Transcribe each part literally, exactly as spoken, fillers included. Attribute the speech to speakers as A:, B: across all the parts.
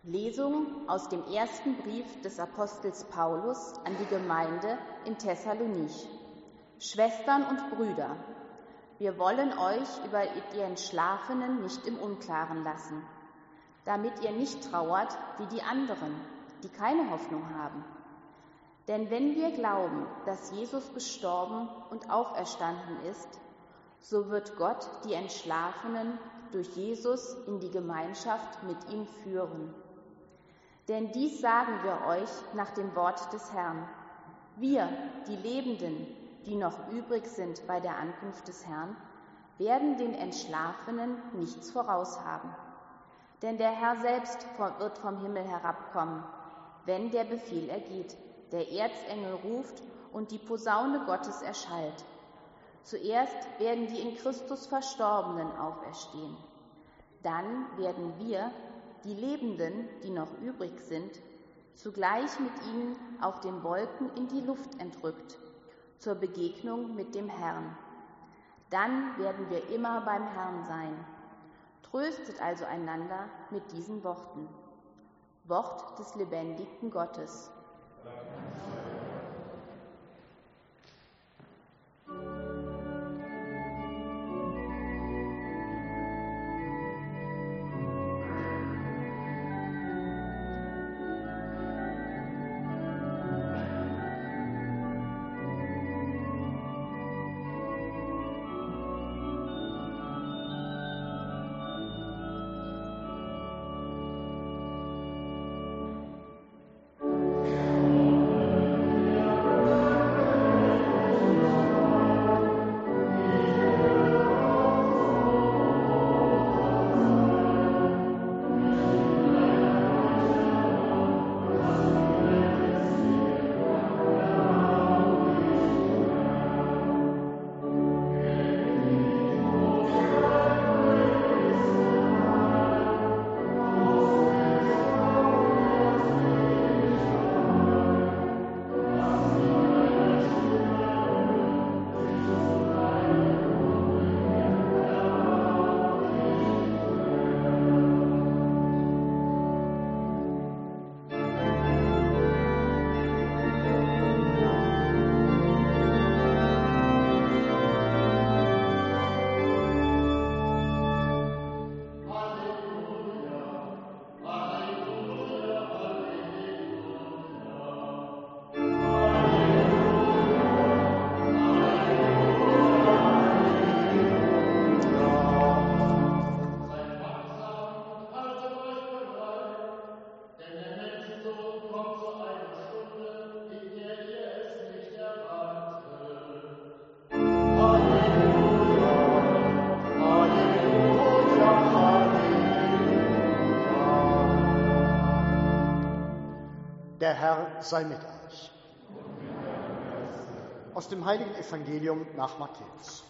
A: Lesung aus dem ersten Brief des Apostels Paulus an die Gemeinde in Thessalonich. Schwestern und Brüder, wir wollen euch über die Entschlafenen nicht im Unklaren lassen, damit ihr nicht trauert wie die anderen, die keine Hoffnung haben. Denn wenn wir glauben, dass Jesus gestorben und auferstanden ist, so wird Gott die Entschlafenen durch Jesus in die Gemeinschaft mit ihm führen. Denn dies sagen wir euch nach dem Wort des Herrn. Wir, die Lebenden, die noch übrig sind bei der Ankunft des Herrn, werden den Entschlafenen nichts voraushaben. Denn der Herr selbst wird vom Himmel herabkommen, wenn der Befehl ergeht, der Erzengel ruft und die Posaune Gottes erschallt. Zuerst werden die in Christus Verstorbenen auferstehen. Dann werden wir, die Lebenden, die noch übrig sind, zugleich mit ihnen auf den Wolken in die Luft entrückt, zur Begegnung mit dem Herrn. Dann werden wir immer beim Herrn sein. Tröstet also einander mit diesen Worten. Wort des lebendigen Gottes.
B: Der Herr sei mit euch. Aus dem heiligen Evangelium nach Matthäus.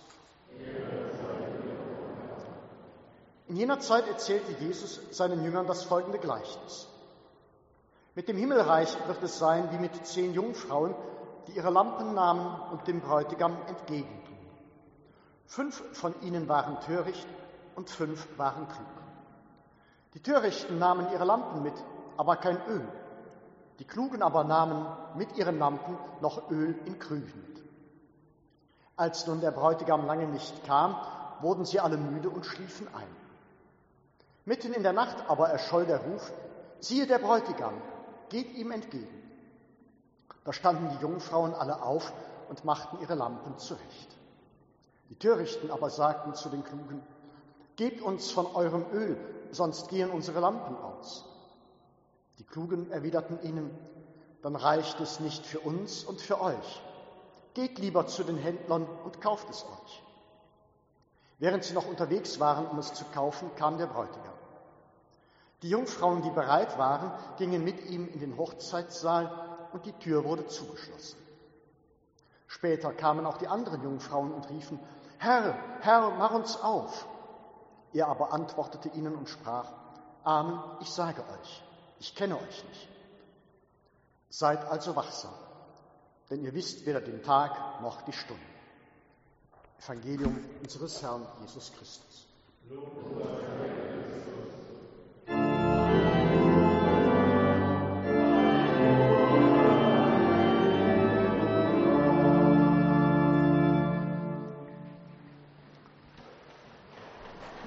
B: In jener Zeit erzählte Jesus seinen Jüngern das folgende Gleichnis. Mit dem Himmelreich wird es sein wie mit zehn Jungfrauen, die ihre Lampen nahmen und dem Bräutigam entgegentrugen. Fünf von ihnen waren töricht und fünf waren klug. Die Törichten nahmen ihre Lampen mit, aber kein Öl. Die Klugen aber nahmen mit ihren Lampen noch Öl in Krügen mit. Als nun der Bräutigam lange nicht kam, wurden sie alle müde und schliefen ein. Mitten in der Nacht aber erscholl der Ruf: Siehe, der Bräutigam, geht ihm entgegen. Da standen die Jungfrauen alle auf und machten ihre Lampen zurecht. Die Törichten aber sagten zu den Klugen: Gebt uns von eurem Öl, sonst gehen unsere Lampen aus. Die Klugen erwiderten ihnen: Dann reicht es nicht für uns und für euch. Geht lieber zu den Händlern und kauft es euch. Während sie noch unterwegs waren, um es zu kaufen, kam der Bräutigam. Die Jungfrauen, die bereit waren, gingen mit ihm in den Hochzeitssaal und die Tür wurde zugeschlossen. Später kamen auch die anderen Jungfrauen und riefen: Herr, Herr, mach uns auf. Er aber antwortete ihnen und sprach: Amen, ich sage euch, ich kenne euch nicht. Seid also wachsam, denn ihr wisst weder den Tag noch die Stunde. Evangelium unseres Herrn Jesus Christus. Lob sei Christus.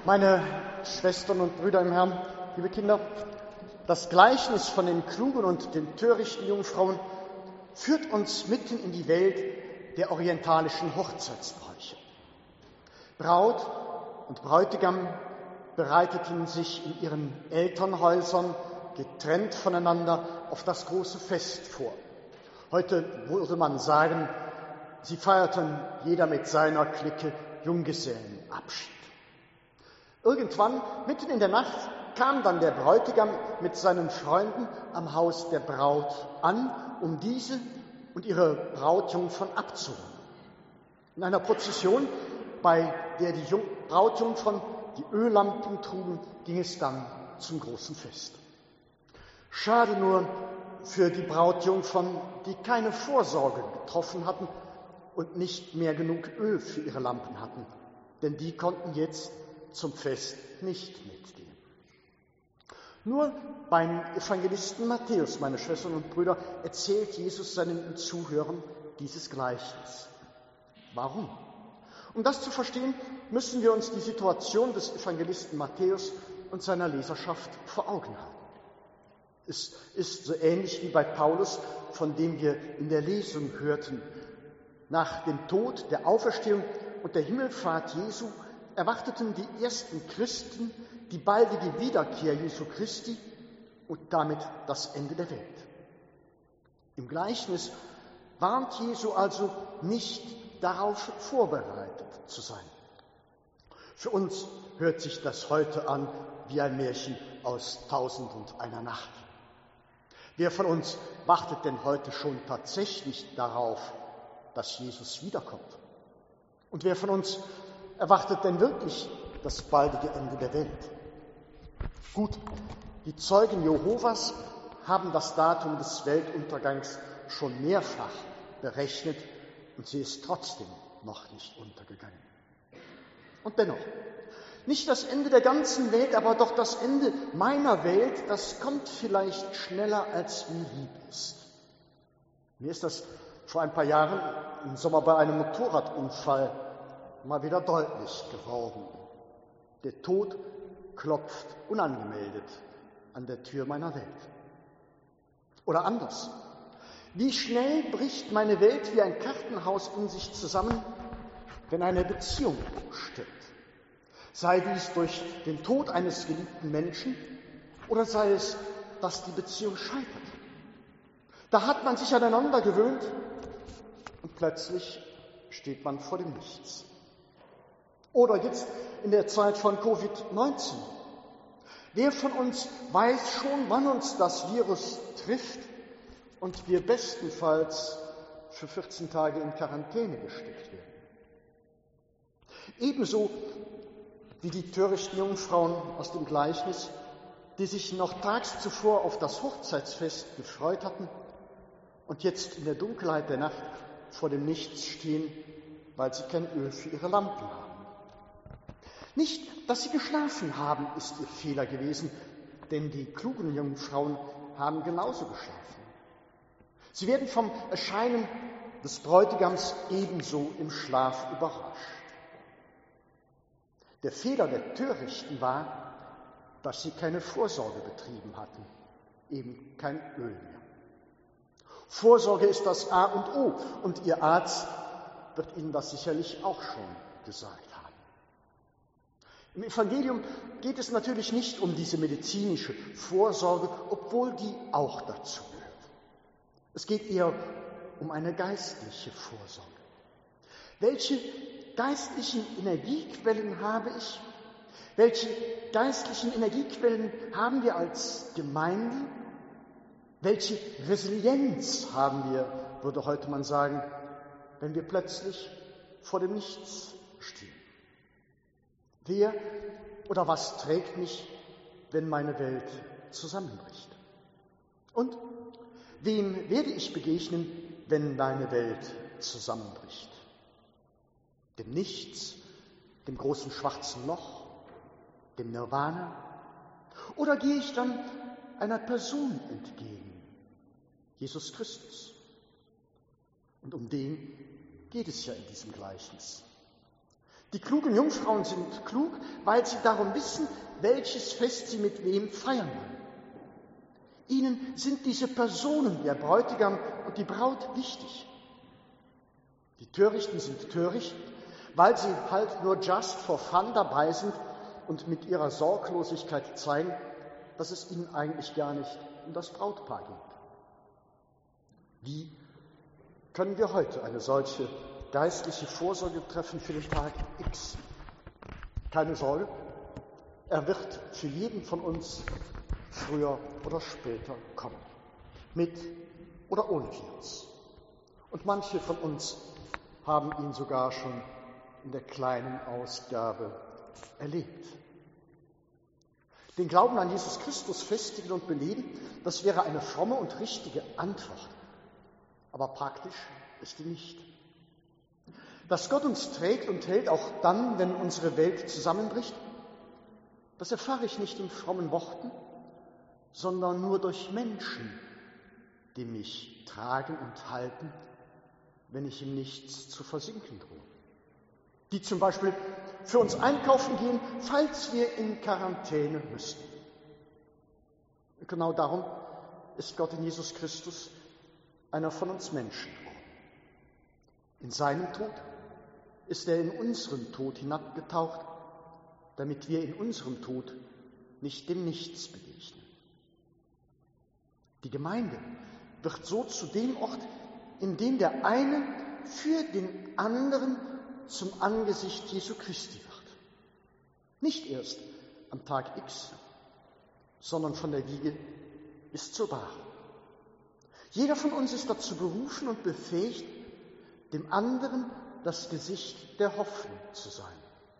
B: Meine Schwestern und Brüder im Herrn, liebe Kinder, das Gleichnis von den klugen und den törichten Jungfrauen führt uns mitten in die Welt der orientalischen Hochzeitsbräuche. Braut und Bräutigam bereiteten sich in ihren Elternhäusern getrennt voneinander auf das große Fest vor. Heute würde man sagen, sie feierten jeder mit seiner Clique Junggesellenabschied. Irgendwann, mitten in der Nacht, kam dann der Bräutigam mit seinen Freunden am Haus der Braut an, um diese und ihre Brautjungfern abzuholen. In einer Prozession, bei der die Jung- Brautjungfern die Öllampen trugen, ging es dann zum großen Fest. Schade nur für die Brautjungfern, die keine Vorsorge getroffen hatten und nicht mehr genug Öl für ihre Lampen hatten, denn die konnten jetzt zum Fest nicht mitgehen. Nur beim Evangelisten Matthäus, meine Schwestern und Brüder, erzählt Jesus seinen Zuhörern dieses Gleichnis. Warum? Um das zu verstehen, müssen wir uns die Situation des Evangelisten Matthäus und seiner Leserschaft vor Augen halten. Es ist so ähnlich wie bei Paulus, von dem wir in der Lesung hörten. Nach dem Tod, der Auferstehung und der Himmelfahrt Jesu erwarteten die ersten Christen die baldige Wiederkehr Jesu Christi und damit das Ende der Welt. Im Gleichnis warnt Jesu also nicht darauf vorbereitet zu sein. Für uns hört sich das heute an wie ein Märchen aus Tausend und einer Nacht. Wer von uns wartet denn heute schon tatsächlich darauf, dass Jesus wiederkommt? Und wer von uns erwartet denn wirklich das baldige Ende der Welt? Gut, die Zeugen Jehovas haben das Datum des Weltuntergangs schon mehrfach berechnet und sie ist trotzdem noch nicht untergegangen. Und dennoch, nicht das Ende der ganzen Welt, aber doch das Ende meiner Welt, das kommt vielleicht schneller, als mir lieb ist. Mir ist das vor ein paar Jahren im Sommer bei einem Motorradunfall mal wieder deutlich geworden. Der Tod klopft unangemeldet an der Tür meiner Welt. Oder anders. Wie schnell bricht meine Welt wie ein Kartenhaus in sich zusammen, wenn eine Beziehung stirbt. Sei dies durch den Tod eines geliebten Menschen oder sei es, dass die Beziehung scheitert. Da hat man sich aneinander gewöhnt und plötzlich steht man vor dem Nichts. Oder jetzt in der Zeit von Covid neunzehn. Wer von uns weiß schon, wann uns das Virus trifft und wir bestenfalls für vierzehn Tage in Quarantäne gesteckt werden? Ebenso wie die törichten Jungfrauen aus dem Gleichnis, die sich noch tags zuvor auf das Hochzeitsfest gefreut hatten und jetzt in der Dunkelheit der Nacht vor dem Nichts stehen, weil sie kein Öl für ihre Lampen haben. Nicht, dass sie geschlafen haben, ist ihr Fehler gewesen, denn die klugen Jungfrauen haben genauso geschlafen. Sie werden vom Erscheinen des Bräutigams ebenso im Schlaf überrascht. Der Fehler der Törichten war, dass sie keine Vorsorge betrieben hatten, eben kein Öl mehr. Vorsorge ist das A und O und Ihr Arzt wird Ihnen das sicherlich auch schon gesagt haben. Im Evangelium geht es natürlich nicht um diese medizinische Vorsorge, obwohl die auch dazu gehört. Es geht eher um eine geistliche Vorsorge. Welche geistlichen Energiequellen habe ich? Welche geistlichen Energiequellen haben wir als Gemeinde? Welche Resilienz haben wir, würde heute man sagen, wenn wir plötzlich vor dem Nichts stehen? Wer oder was trägt mich, wenn meine Welt zusammenbricht? Und wem werde ich begegnen, wenn meine Welt zusammenbricht? Dem Nichts, dem großen schwarzen Loch, dem Nirvana? Oder gehe ich dann einer Person entgegen, Jesus Christus? Und um den geht es ja in diesem Gleichnis. Die klugen Jungfrauen sind klug, weil sie darum wissen, welches Fest sie mit wem feiern wollen. Ihnen sind diese Personen, der Bräutigam und die Braut, wichtig. Die Törichten sind töricht, weil sie halt nur just for fun dabei sind und mit ihrer Sorglosigkeit zeigen, dass es ihnen eigentlich gar nicht um das Brautpaar geht. Wie können wir heute eine solche geistliche Vorsorge treffen für den Tag X? Keine Sorge, er wird für jeden von uns früher oder später kommen, mit oder ohne Virus. Und manche von uns haben ihn sogar schon in der kleinen Ausgabe erlebt. Den Glauben an Jesus Christus festigen und beleben, das wäre eine fromme und richtige Antwort. Aber praktisch ist die nicht. Dass Gott uns trägt und hält, auch dann, wenn unsere Welt zusammenbricht, das erfahre ich nicht in frommen Worten, sondern nur durch Menschen, die mich tragen und halten, wenn ich im Nichts zu versinken drohe. Die zum Beispiel für uns einkaufen gehen, falls wir in Quarantäne müssten. Genau darum ist Gott in Jesus Christus einer von uns Menschen geworden. In seinem Tod ist er in unseren Tod hinabgetaucht, damit wir in unserem Tod nicht dem Nichts begegnen. Die Gemeinde wird so zu dem Ort, in dem der eine für den anderen zum Angesicht Jesu Christi wird. Nicht erst am Tag X, sondern von der Wiege bis zur Bahre. Jeder von uns ist dazu berufen und befähigt, dem anderen das Gesicht der Hoffnung zu sein.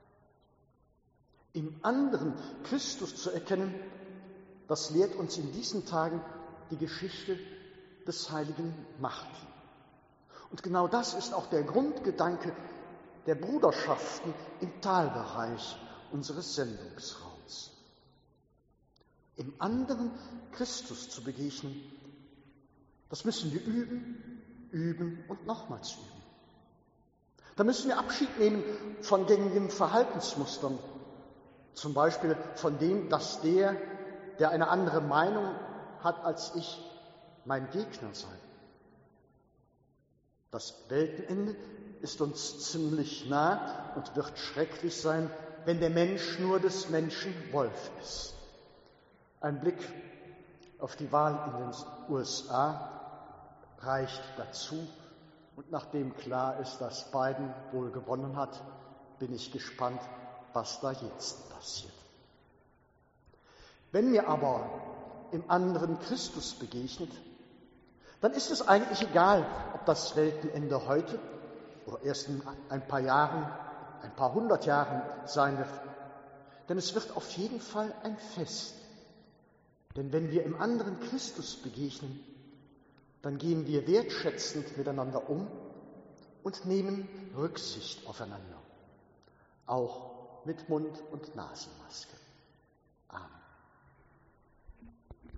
B: Im anderen Christus zu erkennen, das lehrt uns in diesen Tagen die Geschichte des heiligen Martin. Und genau das ist auch der Grundgedanke der Bruderschaften im Talbereich unseres Sendungsraums. Im anderen Christus zu begegnen, das müssen wir üben, üben und nochmals üben. Da müssen wir Abschied nehmen von gängigen Verhaltensmustern, zum Beispiel von dem, dass der, der eine andere Meinung hat als ich, mein Gegner sei. Das Weltenende ist uns ziemlich nah und wird schrecklich sein, wenn der Mensch nur des Menschen Wolf ist. Ein Blick auf die Wahl in den U S A reicht dazu, und nachdem klar ist, dass Biden wohl gewonnen hat, bin ich gespannt, was da jetzt passiert. Wenn mir aber im anderen Christus begegnet, dann ist es eigentlich egal, ob das Weltenende heute oder erst in ein paar Jahren, ein paar hundert Jahren sein wird. Denn es wird auf jeden Fall ein Fest. Denn wenn wir im anderen Christus begegnen, dann gehen wir wertschätzend miteinander um und nehmen Rücksicht aufeinander, auch mit Mund- und Nasenmaske.